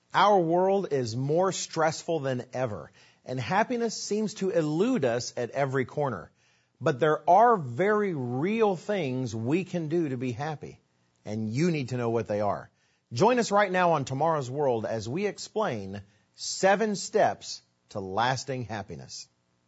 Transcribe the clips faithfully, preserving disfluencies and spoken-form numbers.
Our world is more stressful than ever, and happiness seems to elude us at every corner. But there are very real things we can do to be happy, and you need to know what they are. Join us right now on Tomorrow's World as we explain seven steps to lasting happiness.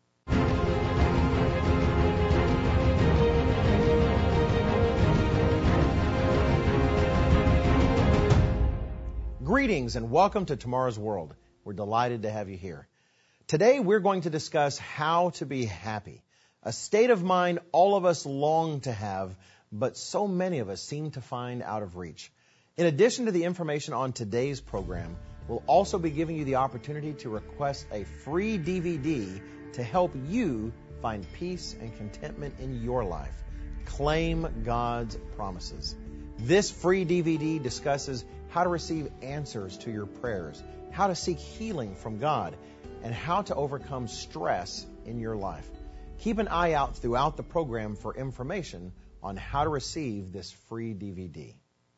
Greetings and welcome to Tomorrow's World. We're delighted to have you here. Today we're going to discuss how to be happy, a state of mind all of us long to have, but so many of us seem to find out of reach. In addition to the information on today's program, we'll also be giving you the opportunity to request a free D V D to help you find peace and contentment in your life. Claim God's promises. This free D V D discusses how to receive answers to your prayers, how to seek healing from God, and how to overcome stress in your life. Keep an eye out throughout the program for information on how to receive this free D V D.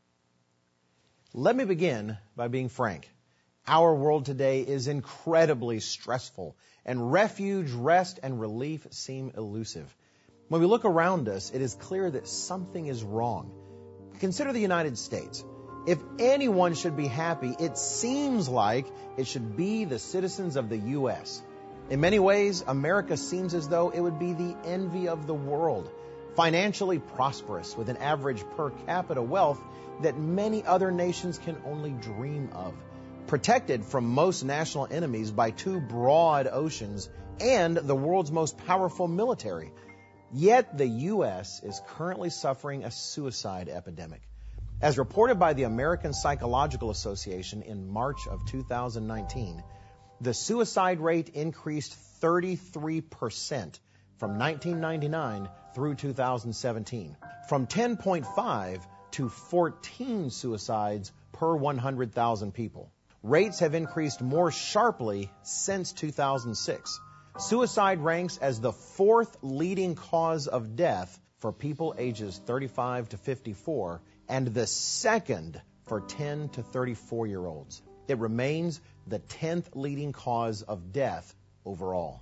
Let me begin by being frank. Our world today is incredibly stressful, and refuge, rest, and relief seem elusive. When we look around us, it is clear that something is wrong. Consider the United States. If anyone should be happy, it seems like it should be the citizens of the U S In many ways, America seems as though it would be the envy of the world, financially prosperous with an average per capita wealth that many other nations can only dream of, protected from most national enemies by two broad oceans and the world's most powerful military. Yet the U S is currently suffering a suicide epidemic. As reported by the American Psychological Association in March of two thousand nineteen, the suicide rate increased thirty-three percent from nineteen ninety-nine through two thousand seventeen, from ten point five to fourteen suicides per one hundred thousand people. Rates have increased more sharply since two thousand six. Suicide ranks as the fourth leading cause of death for people ages thirty-five to fifty-four and the second for ten to thirty-four-year-olds. It remains the tenth leading cause of death overall.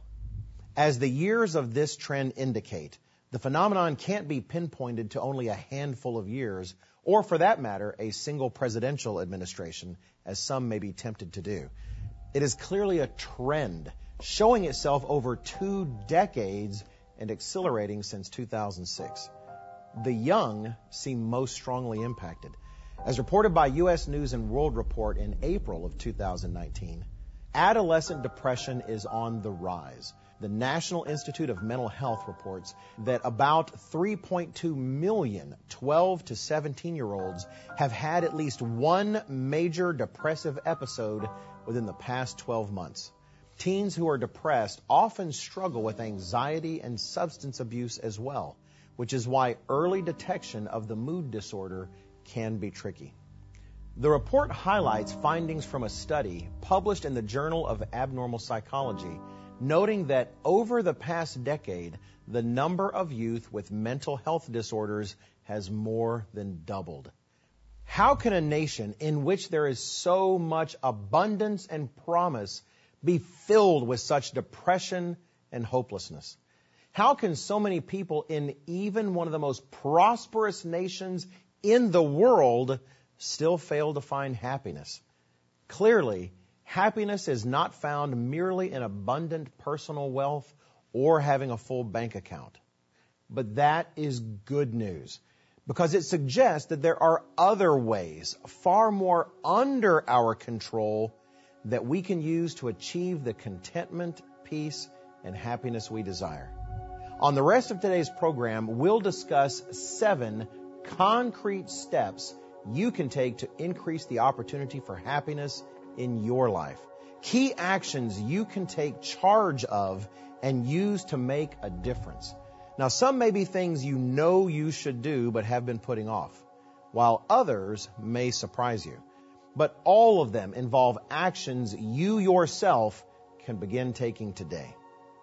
As the years of this trend indicate, the phenomenon can't be pinpointed to only a handful of years, or for that matter, a single presidential administration, as some may be tempted to do. It is clearly a trend, showing itself over two decades and accelerating since two thousand six. The young seem most strongly impacted. As reported by U S News and World Report in April of two thousand nineteen, adolescent depression is on the rise. The National Institute of Mental Health reports that about three point two million twelve to seventeen-year-olds have had at least one major depressive episode within the past twelve months. Teens who are depressed often struggle with anxiety and substance abuse as well, which is why early detection of the mood disorder can be tricky. The report highlights findings from a study published in the Journal of Abnormal Psychology, noting that over the past decade, the number of youth with mental health disorders has more than doubled. How can a nation in which there is so much abundance and promise be filled with such depression and hopelessness? How can so many people in even one of the most prosperous nations in the world still fail to find happiness? Clearly, happiness is not found merely in abundant personal wealth or having a full bank account. But that is good news, because it suggests that there are other ways, far more under our control, that we can use to achieve the contentment, peace, and happiness we desire. On the rest of today's program, we'll discuss seven concrete steps you can take to increase the opportunity for happiness in your life. Key actions you can take charge of and use to make a difference. Now, some may be things you know you should do but have been putting off, while others may surprise you. But all of them involve actions you yourself can begin taking today.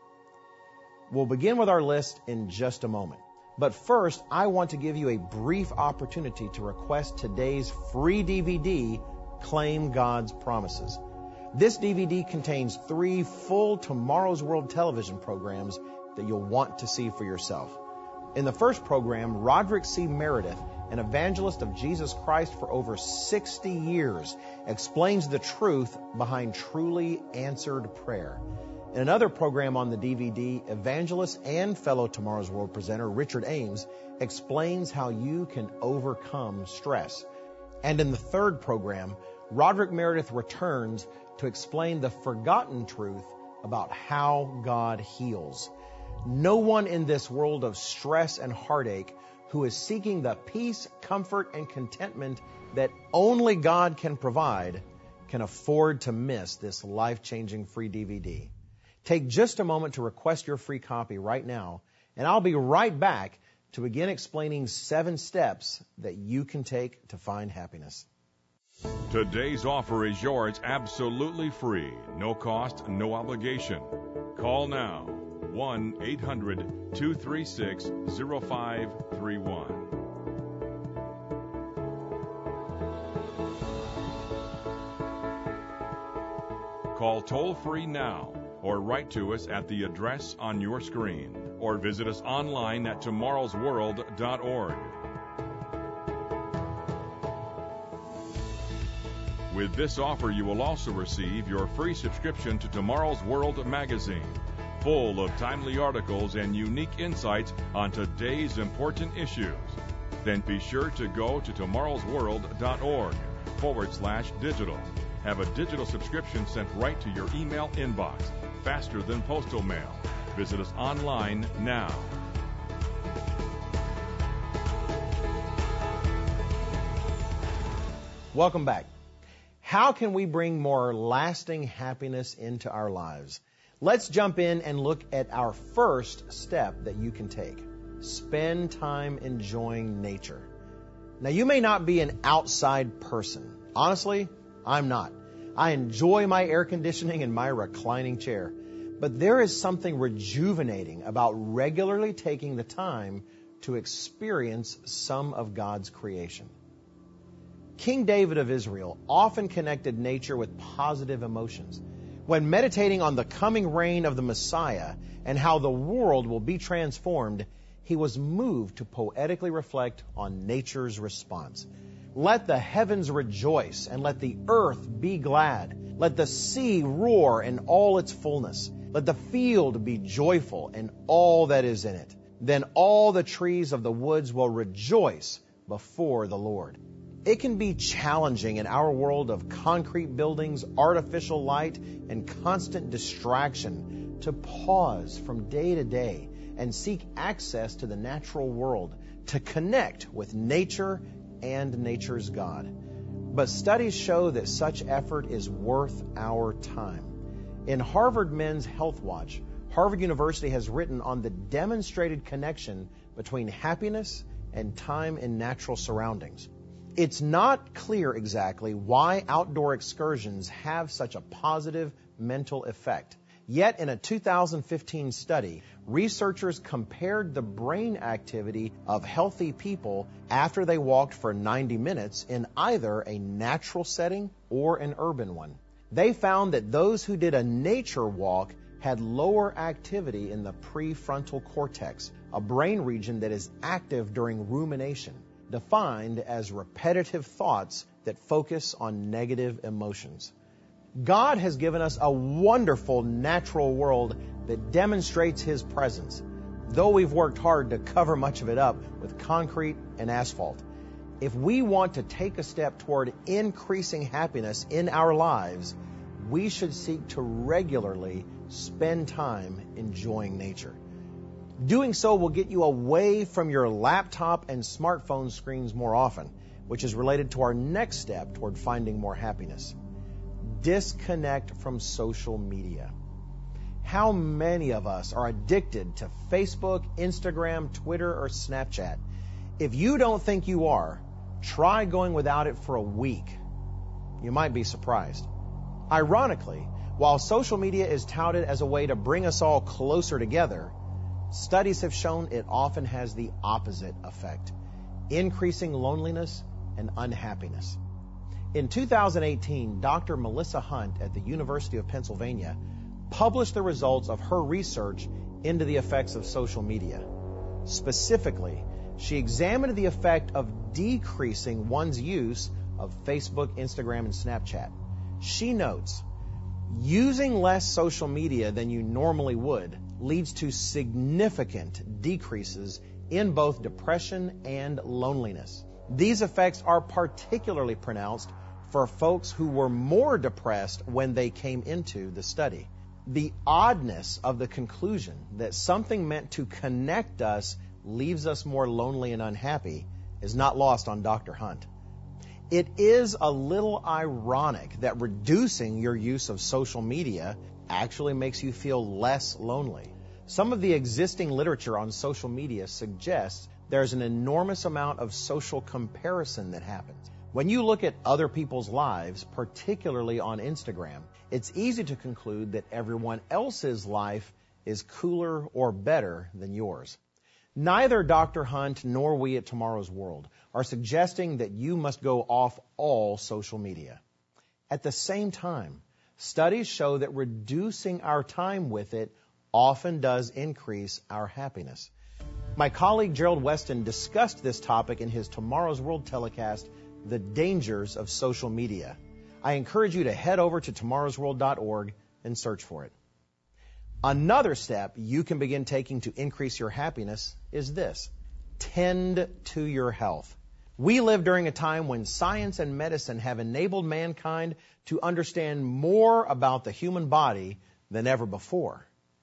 We'll begin with our list in just a moment. But first, I want to give you a brief opportunity to request today's free D V D, Claim God's Promises. This D V D contains three full Tomorrow's World television programs that you'll want to see for yourself. In the first program, Roderick C. Meredith, an evangelist of Jesus Christ for over sixty years, explains the truth behind truly answered prayer. In another program on the D V D, evangelist and fellow Tomorrow's World presenter Richard Ames explains how you can overcome stress. And in the third program, Roderick Meredith returns to explain the forgotten truth about how God heals. No one in this world of stress and heartache who is seeking the peace, comfort, and contentment that only God can provide can afford to miss this life-changing free D V D. Take just a moment to request your free copy right now, and I'll be right back to begin explaining seven steps that you can take to find happiness. Today's offer is yours absolutely free. No cost, no obligation. Call now. one eight hundred two three six zero five three one. Call toll-free now or write to us at the address on your screen or visit us online at tomorrows world dot org. With this offer, you will also receive your free subscription to Tomorrow's World magazine, full of timely articles and unique insights on today's important issues. Then be sure to go to tomorrows world dot org forward slash digital. Have a digital subscription sent right to your email inbox, faster than postal mail. Visit us online now. Welcome back. How can we bring more lasting happiness into our lives? Let's jump in and look at our first step that you can take. Spend time enjoying nature. Now, you may not be an outside person. Honestly, I'm not. I enjoy my air conditioning and my reclining chair. But there is something rejuvenating about regularly taking the time to experience some of God's creation. King David of Israel often connected nature with positive emotions. When meditating on the coming reign of the Messiah and how the world will be transformed, he was moved to poetically reflect on nature's response. Let the heavens rejoice and let the earth be glad. Let the sea roar in all its fullness. Let the field be joyful and all that is in it. Then all the trees of the woods will rejoice before the Lord. It can be challenging in our world of concrete buildings, artificial light, and constant distraction to pause from day to day and seek access to the natural world, to connect with nature and nature's God. But studies show that such effort is worth our time. In Harvard Men's Health Watch, Harvard University has written on the demonstrated connection between happiness and time in natural surroundings. It's not clear exactly why outdoor excursions have such a positive mental effect. Yet in a two thousand fifteen study, researchers compared the brain activity of healthy people after they walked for ninety minutes in either a natural setting or an urban one. They found that those who did a nature walk had lower activity in the prefrontal cortex, a brain region that is active during rumination, defined as repetitive thoughts that focus on negative emotions. God has given us a wonderful natural world that demonstrates His presence, though we've worked hard to cover much of it up with concrete and asphalt. If we want to take a step toward increasing happiness in our lives, we should seek to regularly spend time enjoying nature. Doing so will get you away from your laptop and smartphone screens more often, which is related to our next step toward finding more happiness. Disconnect from social media. How many of us are addicted to Facebook, Instagram, Twitter, or Snapchat? If you don't think you are, try going without it for a week. You might be surprised. Ironically, while social media is touted as a way to bring us all closer together, studies have shown it often has the opposite effect, increasing loneliness and unhappiness. In two thousand eighteen, Doctor Melissa Hunt at the University of Pennsylvania published the results of her research into the effects of social media. Specifically, she examined the effect of decreasing one's use of Facebook, Instagram, and Snapchat. She notes, using less social media than you normally would leads to significant decreases in both depression and loneliness. These effects are particularly pronounced for folks who were more depressed when they came into the study. The oddness of the conclusion that something meant to connect us leaves us more lonely and unhappy is not lost on Doctor Hunt. It is a little ironic that reducing your use of social media actually makes you feel less lonely. Some of the existing literature on social media suggests there's an enormous amount of social comparison that happens. When you look at other people's lives, particularly on Instagram, it's easy to conclude that everyone else's life is cooler or better than yours. Neither Doctor Hunt nor we at Tomorrow's World are suggesting that you must go off all social media. At the same time, studies show that reducing our time with it often does increase our happiness. My colleague Gerald Weston discussed this topic in his Tomorrow's World telecast, The Dangers of Social Media. I encourage you to head over to tomorrows world dot org and search for it. Another step you can begin taking to increase your happiness is this: tend to your health. We live during a time when science and medicine have enabled mankind to understand more about the human body than ever before.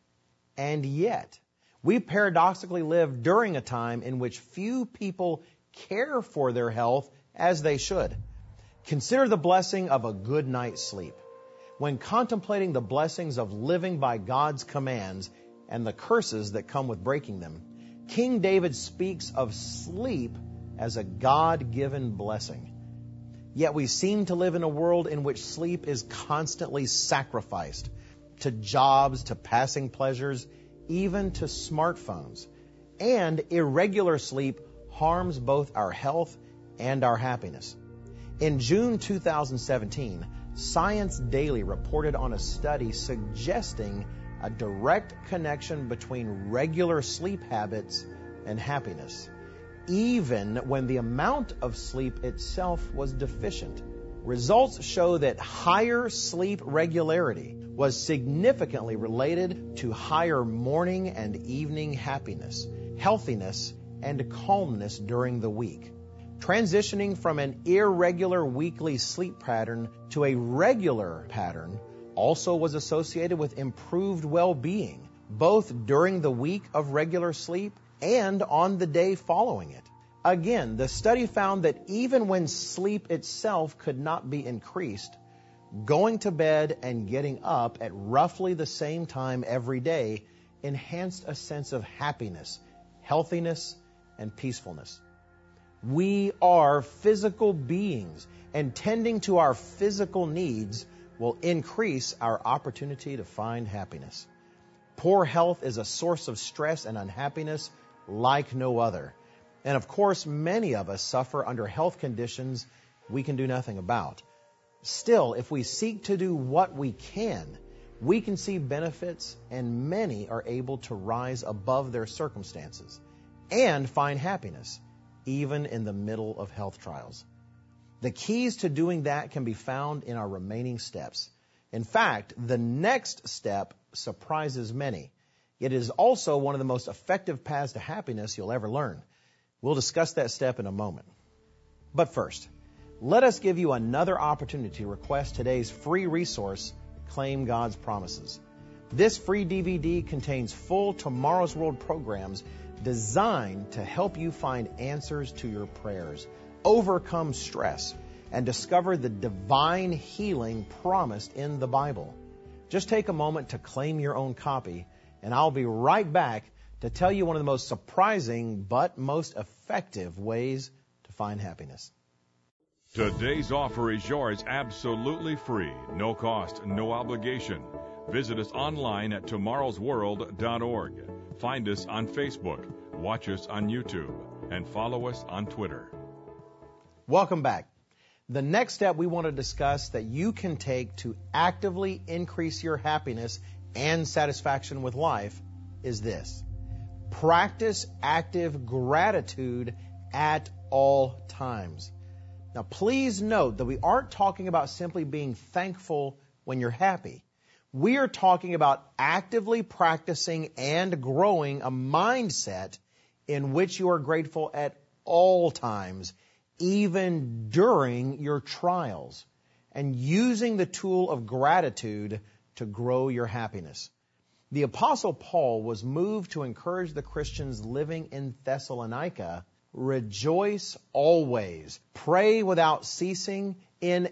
And yet, we paradoxically live during a time in which few people care for their health as they should. Consider the blessing of a good night's sleep. When contemplating the blessings of living by God's commands and the curses that come with breaking them, King David speaks of sleep as a God-given blessing. Yet we seem to live in a world in which sleep is constantly sacrificed to jobs, to passing pleasures, even to smartphones. And irregular sleep harms both our health and our happiness. In June two thousand seventeen, Science Daily reported on a study suggesting a direct connection between regular sleep habits and happiness, even when the amount of sleep itself was deficient. Results show that higher sleep regularity was significantly related to higher morning and evening happiness, healthiness, and calmness during the week. Transitioning from an irregular weekly sleep pattern to a regular pattern also was associated with improved well-being, both during the week of regular sleep and on the day following it. Again, the study found that even when sleep itself could not be increased, going to bed and getting up at roughly the same time every day enhanced a sense of happiness, healthiness, and peacefulness. We are physical beings, and tending to our physical needs will increase our opportunity to find happiness. Poor health is a source of stress and unhappiness like no other. And of course, many of us suffer under health conditions we can do nothing about. Still, if we seek to do what we can, we can see benefits, and many are able to rise above their circumstances and find happiness, even in the middle of health trials. The keys to doing that can be found in our remaining steps. In fact, the next step surprises many. It is also one of the most effective paths to happiness you'll ever learn. We'll discuss that step in a moment. But first, let us give you another opportunity to request today's free resource, Claim God's Promises. This free D V D contains full Tomorrow's World programs designed to help you find answers to your prayers, overcome stress, and discover the divine healing promised in the Bible. Just take a moment to claim your own copy, and I'll be right back to tell you one of the most surprising but most effective ways to find happiness. Today's offer is yours absolutely free, no cost, no obligation. Visit us online at tomorrows world dot org. Find us on Facebook, watch us on YouTube, and follow us on Twitter. Welcome back. The next step we want to discuss that you can take to actively increase your happiness and satisfaction with life is this. Practice active gratitude at all times. Now, please note that we aren't talking about simply being thankful when you're happy. We are talking about actively practicing and growing a mindset in which you are grateful at all times, even during your trials, and using the tool of gratitude to grow your happiness. The Apostle Paul was moved to encourage the Christians living in Thessalonica, rejoice always, pray without ceasing, in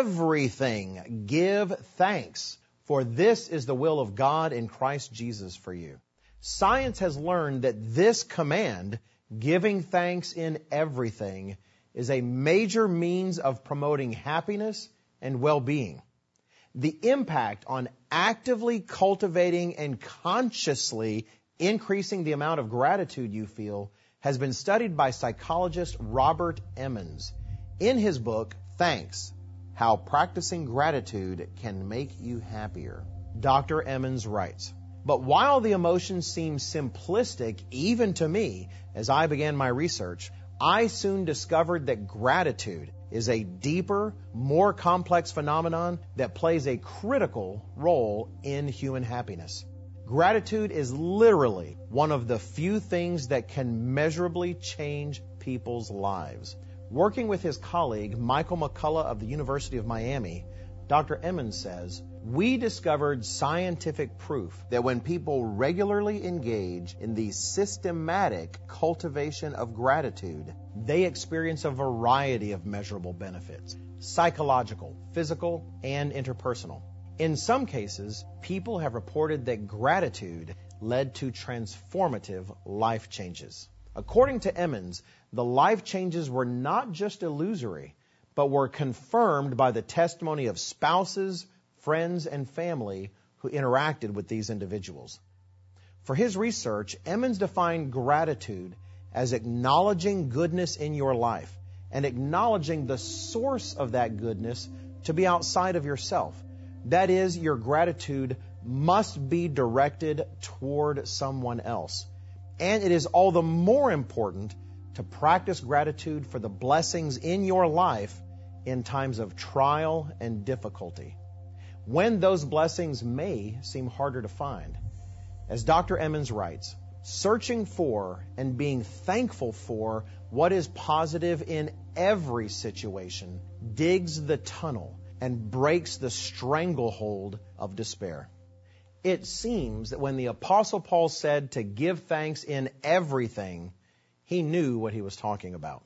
everything give thanks, for this is the will of God in Christ Jesus for you. Science has learned that this command, giving thanks in everything, is a major means of promoting happiness and well-being. The impact on actively cultivating and consciously increasing the amount of gratitude you feel has been studied by psychologist Robert Emmons in his book, Thanks, How Practicing Gratitude Can Make You Happier. Doctor Emmons writes, "But while the emotion seems simplistic even to me as I began my research, I soon discovered that gratitude is a deeper, more complex phenomenon that plays a critical role in human happiness. Gratitude is literally one of the few things that can measurably change people's lives." Working with his colleague, Michael McCullough of the University of Miami, Doctor Emmons says, "We discovered scientific proof that when people regularly engage in the systematic cultivation of gratitude, they experience a variety of measurable benefits, psychological, physical, and interpersonal. In some cases, people have reported that gratitude led to transformative life changes." According to Emmons, the life changes were not just illusory, but were confirmed by the testimony of spouses, friends, and family who interacted with these individuals. For his research, Emmons defined gratitude as acknowledging goodness in your life and acknowledging the source of that goodness to be outside of yourself. That is, your gratitude must be directed toward someone else. And it is all the more important to practice gratitude for the blessings in your life in times of trial and difficulty, when those blessings may seem harder to find. As Doctor Emmons writes, searching for and being thankful for what is positive in every situation digs the tunnel and breaks the stranglehold of despair. It seems that when the Apostle Paul said to give thanks in everything, he knew what he was talking about.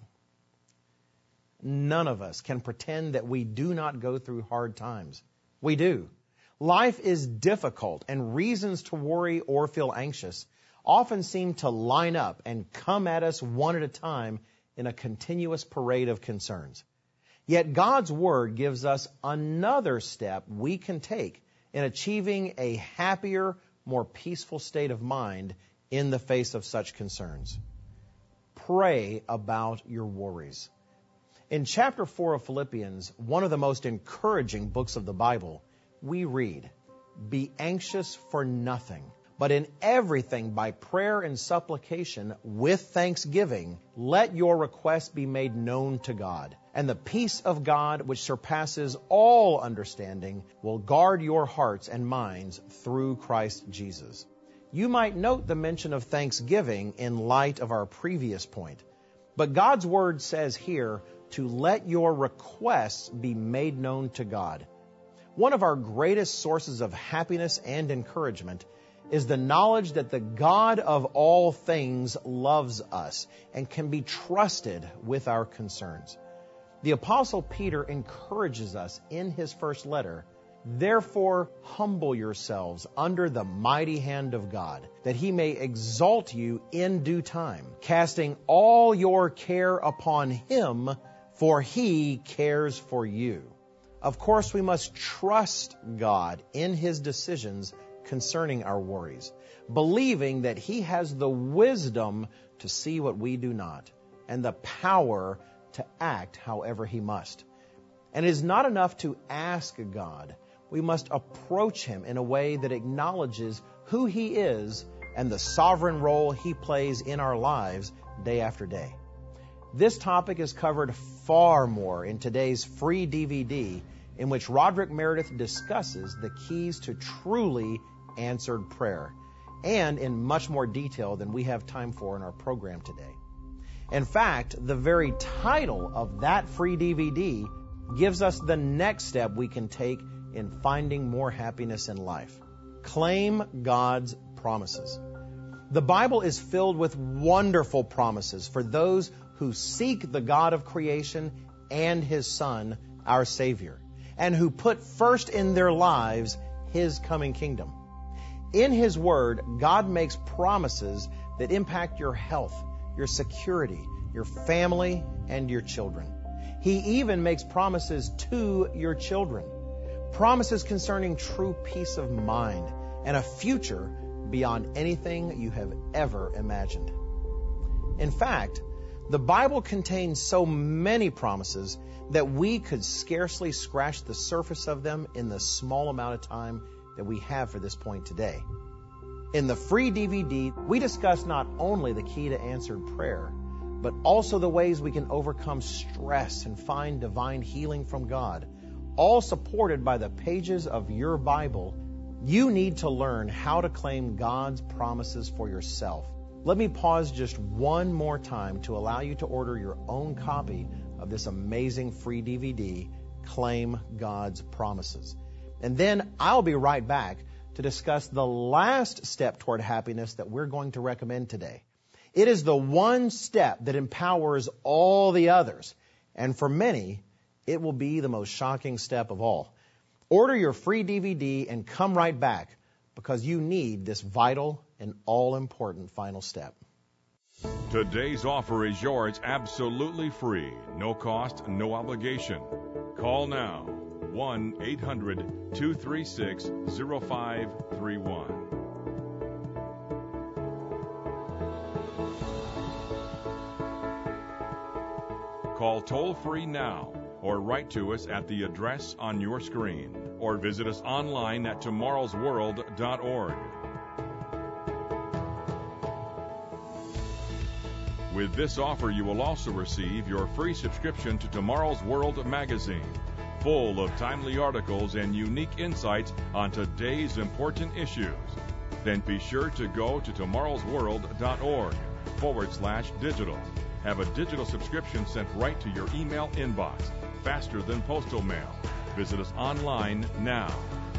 None of us can pretend that we do not go through hard times. We do. Life is difficult, and reasons to worry or feel anxious often seem to line up and come at us one at a time in a continuous parade of concerns. Yet God's Word gives us another step we can take in achieving a happier, more peaceful state of mind in the face of such concerns. Pray about your worries. In chapter four of Philippians, one of the most encouraging books of the Bible, we read, "Be anxious for nothing, but in everything by prayer and supplication with thanksgiving, let your requests be made known to God. And the peace of God, which surpasses all understanding, will guard your hearts and minds through Christ Jesus." You might note the mention of thanksgiving in light of our previous point. But God's Word says here to let your requests be made known to God. One of our greatest sources of happiness and encouragement is the knowledge that the God of all things loves us and can be trusted with our concerns. The Apostle Peter encourages us in his first letter, "Therefore humble yourselves under the mighty hand of God, that he may exalt you in due time, casting all your care upon him, for he cares for you." Of course, we must trust God in his decisions concerning our worries, believing that he has the wisdom to see what we do not, and the power to act however he must. And it is not enough to ask God. We must approach Him in a way that acknowledges who He is and the sovereign role He plays in our lives day after day. This topic is covered far more in today's free D V D, in which Roderick Meredith discusses the keys to truly answered prayer, and in much more detail than we have time for in our program today. In fact, the very title of that free D V D gives us the next step we can take in finding more happiness in life. Claim God's promises. The Bible is filled with wonderful promises for those who seek the God of creation and His Son, our Savior, and who put first in their lives His coming kingdom. In His Word, God makes promises that impact your health, your security, your family, and your children. He even makes promises to your children. Promises concerning true peace of mind and a future beyond anything you have ever imagined. In fact, the Bible contains so many promises that we could scarcely scratch the surface of them in the small amount of time that we have for this point today. In the free D V D, we discuss not only the key to answered prayer, but also the ways we can overcome stress and find divine healing from God, all supported by the pages of your Bible. You need to learn how to claim God's promises for yourself. Let me pause just one more time to allow you to order your own copy of this amazing free D V D, Claim God's Promises. And then I'll be right back to discuss the last step toward happiness that we're going to recommend today. It is the one step that empowers all the others. And for many, it will be the most shocking step of all. Order your free D V D and come right back, because you need this vital and all-important final step. Today's offer is yours absolutely free. No cost, no obligation. Call now. one eight hundred two three six zero five three one. Call toll-free now or write to us at the address on your screen, or visit us online at tomorrows world dot org. With this offer, you will also receive your free subscription to Tomorrow's World magazine, full of timely articles and unique insights on today's important issues. Then be sure to go to tomorrows world dot org forward slash digital. Have a digital subscription sent right to your email inbox, faster than postal mail. Visit us online now.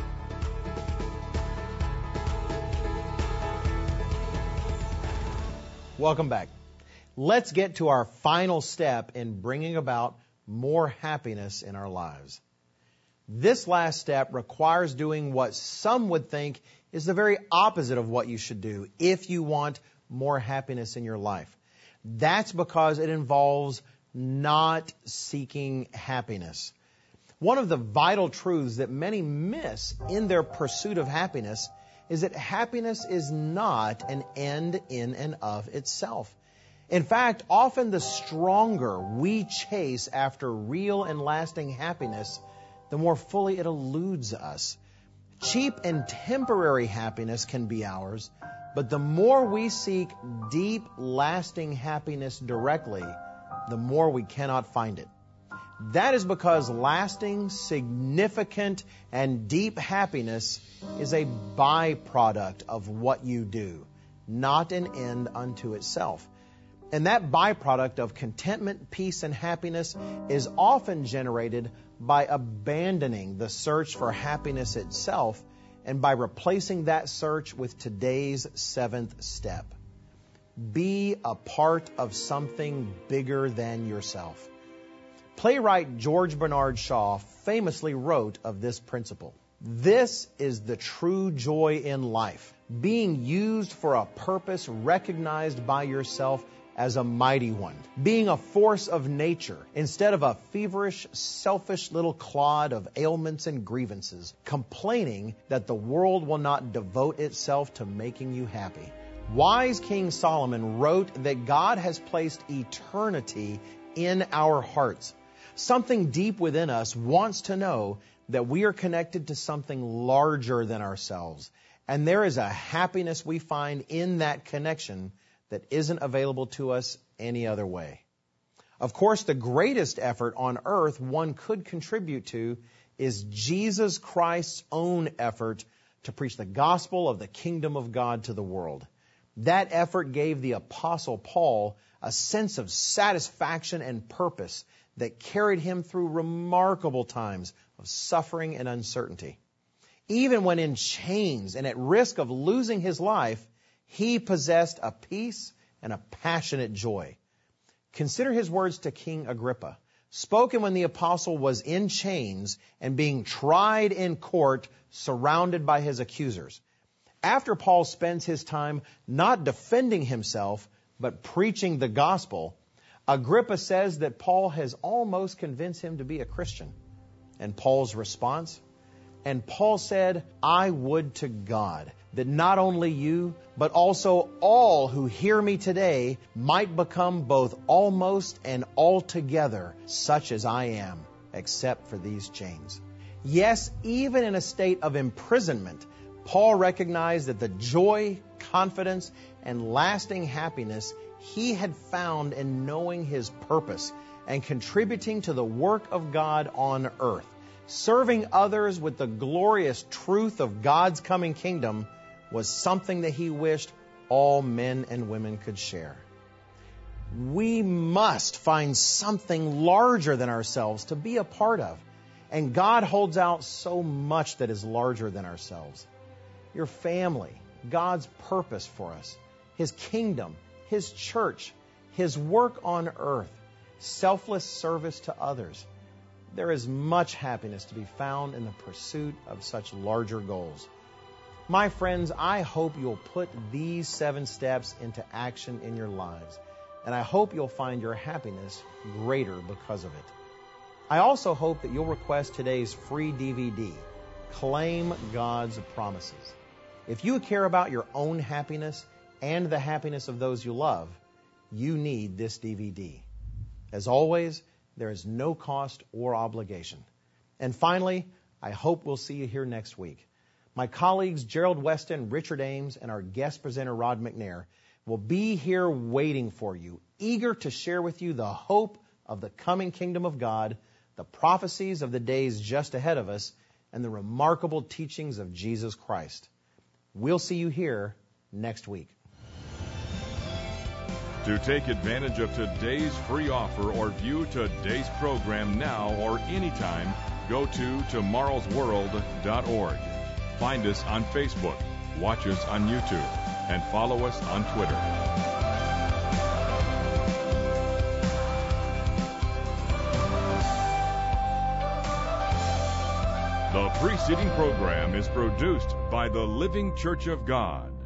Welcome back. Let's get to our final step in bringing about more happiness in our lives. This last step requires doing what some would think is the very opposite of what you should do if you want more happiness in your life. That's because it involves not seeking happiness. One of the vital truths that many miss in their pursuit of happiness is that happiness is not an end in and of itself. In fact, often the stronger we chase after real and lasting happiness, the more fully it eludes us. Cheap and temporary happiness can be ours, but the more we seek deep, lasting happiness directly, the more we cannot find it. That is because lasting, significant, and deep happiness is a byproduct of what you do, not an end unto itself. And that byproduct of contentment, peace, and happiness is often generated by abandoning the search for happiness itself and by replacing that search with today's seventh step. Be a part of something bigger than yourself. Playwright George Bernard Shaw famously wrote of this principle. This is the true joy in life, being used for a purpose recognized by yourself as a mighty one, being a force of nature instead of a feverish, selfish little clod of ailments and grievances, complaining that the world will not devote itself to making you happy. Wise King Solomon wrote that God has placed eternity in our hearts. Something deep within us wants to know that we are connected to something larger than ourselves. And there is a happiness we find in that connection that isn't available to us any other way. Of course, the greatest effort on earth one could contribute to is Jesus Christ's own effort to preach the gospel of the kingdom of God to the world. That effort gave the Apostle Paul a sense of satisfaction and purpose that carried him through remarkable times of suffering and uncertainty. Even when in chains and at risk of losing his life, he possessed a peace and a passionate joy. Consider his words to King Agrippa, spoken when the apostle was in chains and being tried in court, surrounded by his accusers. After Paul spends his time not defending himself, but preaching the gospel, Agrippa says that Paul has almost convinced him to be a Christian. And Paul's response? And Paul said, I would to God that not only you, but also all who hear me today might become both almost and altogether such as I am, except for these chains. Yes, even in a state of imprisonment, Paul recognized that the joy, confidence, and lasting happiness he had found in knowing his purpose and contributing to the work of God on earth, serving others with the glorious truth of God's coming kingdom, was something that he wished all men and women could share. We must find something larger than ourselves to be a part of. And God holds out so much that is larger than ourselves. Your family, God's purpose for us, His kingdom, His church, His work on earth, selfless service to others. There is much happiness to be found in the pursuit of such larger goals. My friends, I hope you'll put these seven steps into action in your lives, and I hope you'll find your happiness greater because of it. I also hope that you'll request today's free D V D, Claim God's Promises. If you care about your own happiness and the happiness of those you love, you need this D V D. As always, there is no cost or obligation. And finally, I hope we'll see you here next week. My colleagues Gerald Weston, Richard Ames, and our guest presenter Rod McNair will be here waiting for you, eager to share with you the hope of the coming kingdom of God, the prophecies of the days just ahead of us, and the remarkable teachings of Jesus Christ. We'll see you here next week. To take advantage of today's free offer or view today's program now or anytime, go to tomorrows world dot org. Find us on Facebook, watch us on YouTube, and follow us on Twitter. The preceding program is produced by the Living Church of God.